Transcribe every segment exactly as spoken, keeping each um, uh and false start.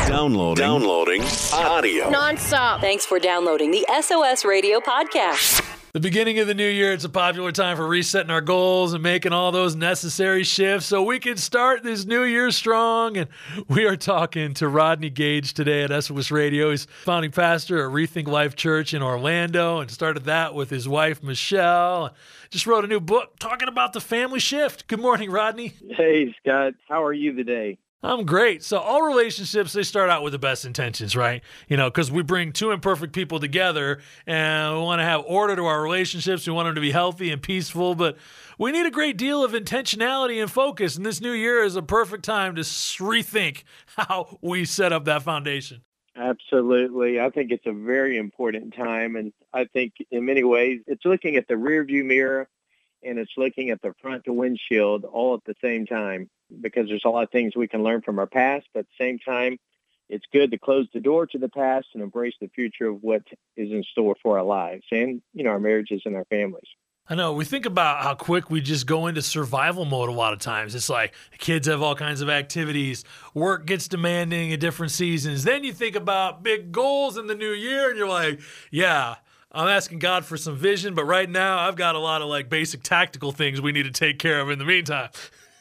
Downloading. Downloading audio. Nonstop. Thanks for downloading the S O S Radio podcast. The beginning of the new year, it's a popular time for resetting our goals and making all those necessary shifts so we can start this new year strong. And we are talking to Rodney Gage today at S O S Radio. He's founding pastor at Rethink Life Church in Orlando and started that with his wife, Michelle. Just wrote a new book talking about the family shift. Good morning, Rodney. Hey, Scott. How are you today? I'm great. So all relationships, they start out with the best intentions, right? You know, because we bring two imperfect people together and we want to have order to our relationships. We want them to be healthy and peaceful, but we need a great deal of intentionality and focus. And this new year is a perfect time to rethink how we set up that foundation. Absolutely. I think it's a very important time. And I think in many ways, it's looking at the rearview mirror and it's looking at the front windshield all at the same time, because there's a lot of things we can learn from our past, but at the same time, it's good to close the door to the past and embrace the future of what is in store for our lives and, you know, our marriages and our families. I know. We think about how quick we just go into survival mode a lot of times. It's like the kids have all kinds of activities. Work gets demanding at different seasons. Then you think about big goals in the new year, and you're like, yeah, I'm asking God for some vision, but right now I've got a lot of like basic tactical things we need to take care of in the meantime.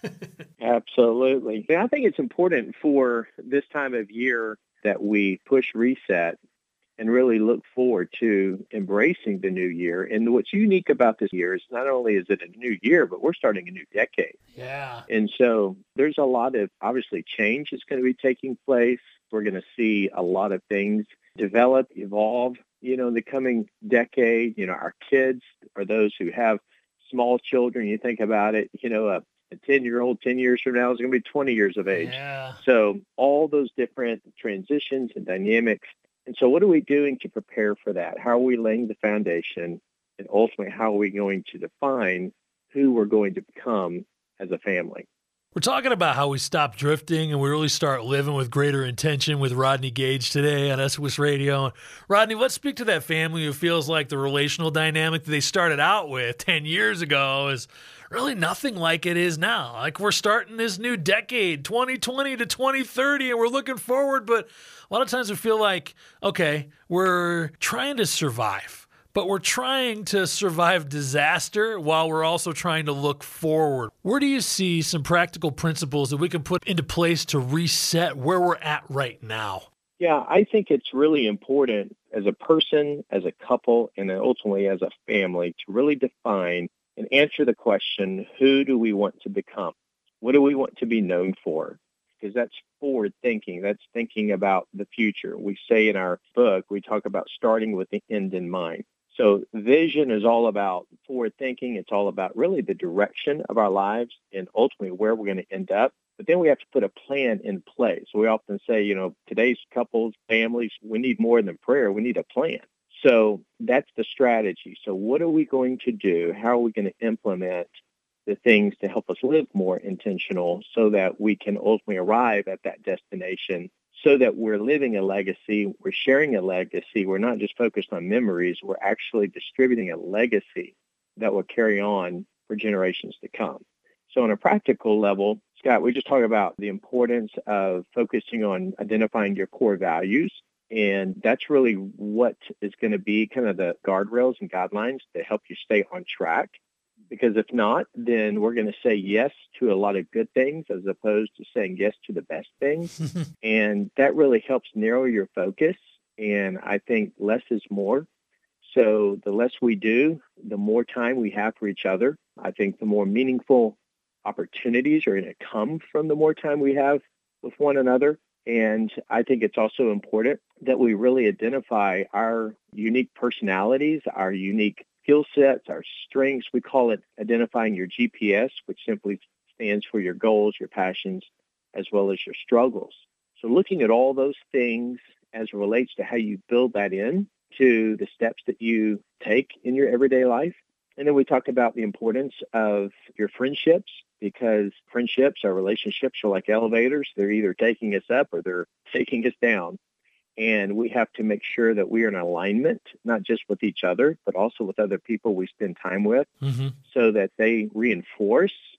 Absolutely. I think it's important for this time of year that we push reset and really look forward to embracing the new year. And what's unique about this year is not only is it a new year, but we're starting a new decade. Yeah. And so there's a lot of, obviously, change that's going to be taking place. We're going to see a lot of things develop, evolve, you know, in the coming decade. You know, our kids are those who have small children. You think about it, you know, a A ten-year-old ten years from now is going to be twenty years of age. Yeah. So all those different transitions and dynamics. And so what are we doing to prepare for that? How are we laying the foundation? And ultimately, how are we going to define who we're going to become as a family? We're talking about how we stop drifting and we really start living with greater intention with Rodney Gage today on S O S Radio. Rodney, let's speak to that family who feels like the relational dynamic that they started out with ten years ago is really nothing like it is now. Like we're starting this new decade, twenty twenty to twenty thirty, and we're looking forward, but a lot of times we feel like, okay, we're trying to survive, but we're trying to survive disaster while we're also trying to look forward. Where do you see some practical principles that we can put into place to reset where we're at right now? Yeah, I think it's really important as a person, as a couple, and then ultimately as a family to really define and answer the question, who do we want to become? What do we want to be known for? Because that's forward thinking. That's thinking about the future. We say in our book, we talk about starting with the end in mind. So vision is all about forward thinking. It's all about really the direction of our lives and ultimately where we're going to end up. But then we have to put a plan in place. So we often say, you know, today's couples, families, we need more than prayer. We need a plan. So that's the strategy. So what are we going to do? How are we going to implement the things to help us live more intentional so that we can ultimately arrive at that destination, so that we're living a legacy, we're sharing a legacy, we're not just focused on memories, we're actually distributing a legacy that will carry on for generations to come. So on a practical level, Scott, we just talked about the importance of focusing on identifying your core values. And that's really what is going to be kind of the guardrails and guidelines to help you stay on track. Because if not, then we're going to say yes to a lot of good things as opposed to saying yes to the best things. And that really helps narrow your focus. And I think less is more. So the less we do, the more time we have for each other. I think the more meaningful opportunities are going to come from the more time we have with one another. And I think it's also important that we really identify our unique personalities, our unique skill sets, our strengths. We call it identifying your G P S, which simply stands for your goals, your passions, as well as your struggles. So looking at all those things as it relates to how you build that in to the steps that you take in your everyday life. And then we talked about the importance of your friendships, because friendships, our relationships are like elevators. They're either taking us up or they're taking us down. And we have to make sure that we are in alignment, not just with each other, but also with other people we spend time with, mm-hmm. so that they reinforce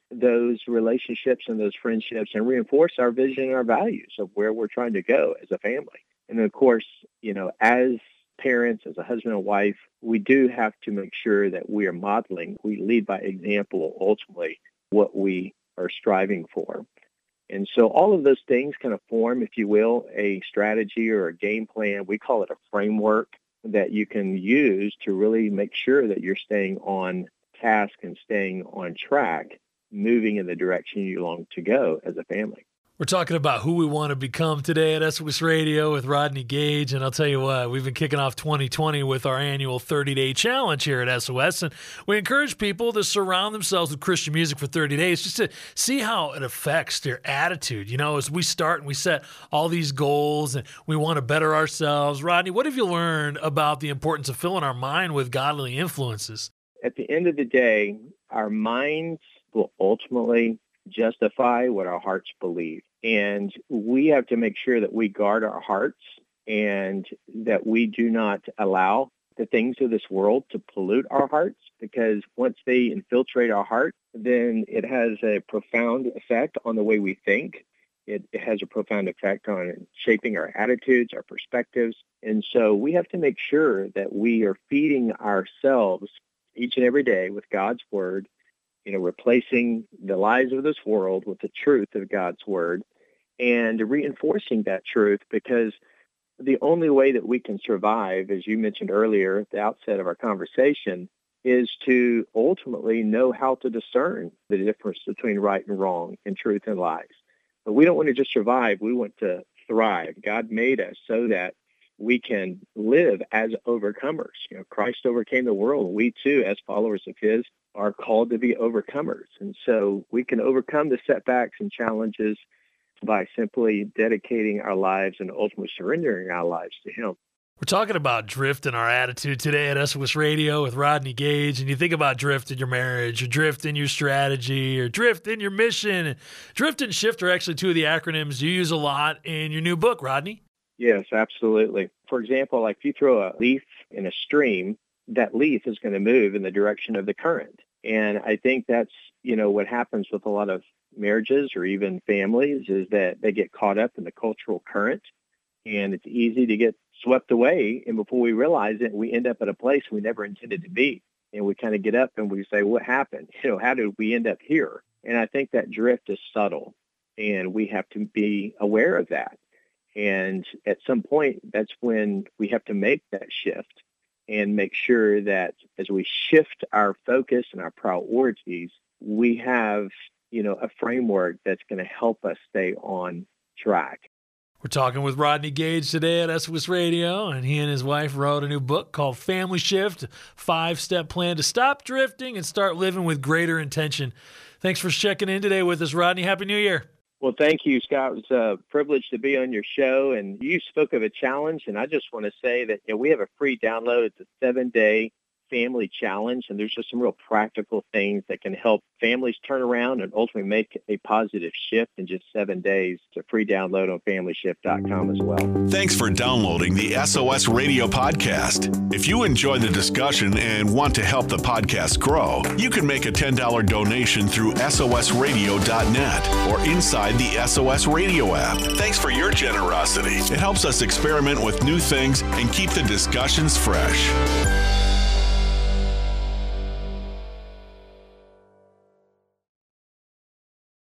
those relationships and those friendships and reinforce our vision and our values of where we're trying to go as a family. And of course, you know, as parents, as a husband and wife, we do have to make sure that we are modeling, we lead by example, ultimately, what we are striving for. And so all of those things kind of form, if you will, a strategy or a game plan. We call it a framework that you can use to really make sure that you're staying on task and staying on track, moving in the direction you long to go as a family. We're talking about who we want to become today at S O S Radio with Rodney Gage. And I'll tell you what, we've been kicking off twenty twenty with our annual thirty-day challenge here at S O S. And we encourage people to surround themselves with Christian music for thirty days just to see how it affects their attitude. You know, as we start and we set all these goals and we want to better ourselves. Rodney, what have you learned about the importance of filling our mind with godly influences? At the end of the day, our minds will ultimately justify what our hearts believe. And we have to make sure that we guard our hearts and that we do not allow the things of this world to pollute our hearts, because once they infiltrate our heart, then it has a profound effect on the way we think. It, it has a profound effect on shaping our attitudes, our perspectives. And so we have to make sure that we are feeding ourselves each and every day with God's word, you know, replacing the lies of this world with the truth of God's word and reinforcing that truth, because the only way that we can survive, as you mentioned earlier at the outset of our conversation, is to ultimately know how to discern the difference between right and wrong and truth and lies. But we don't want to just survive. We want to thrive. God made us so that we can live as overcomers. You know, Christ overcame the world. We too, as followers of his, are called to be overcomers. And so we can overcome the setbacks and challenges by simply dedicating our lives and ultimately surrendering our lives to him. We're talking about drift in our attitude today at S O S Radio with Rodney Gage. And you think about drift in your marriage, or drift in your strategy, or drift in your mission. Drift and shift are actually two of the acronyms you use a lot in your new book, Rodney. Yes, absolutely. For example, like if you throw a leaf in a stream, that leaf is going to move in the direction of the current. And I think that's, you know, what happens with a lot of marriages or even families is that they get caught up in the cultural current, and it's easy to get swept away. And before we realize it, we end up at a place we never intended to be. And we kind of get up and we say, what happened? You know, how did we end up here? And I think that drift is subtle, and we have to be aware of that. And at some point, that's when we have to make that shift and make sure that as we shift our focus and our priorities, we have, you know, a framework that's going to help us stay on track. We're talking with Rodney Gage today at S O S Radio, and he and his wife wrote a new book called Family Shift, five-step plan to stop drifting and start living with greater intention. Thanks for checking in today with us, Rodney. Happy New Year. Well, thank you, Scott. It was a privilege to be on your show, and you spoke of a challenge, and I just want to say that, you know, we have a free download. It's a seven-day family challenge, and there's just some real practical things that can help families turn around and ultimately make a positive shift in just seven days. It's a free download on family shift dot com as well. Thanks for downloading the S O S Radio podcast. If you enjoy the discussion and want to help the podcast grow, you can make a ten dollars donation through S O S radio dot net or inside the S O S Radio app. Thanks for your generosity. It helps us experiment with new things and keep the discussions fresh.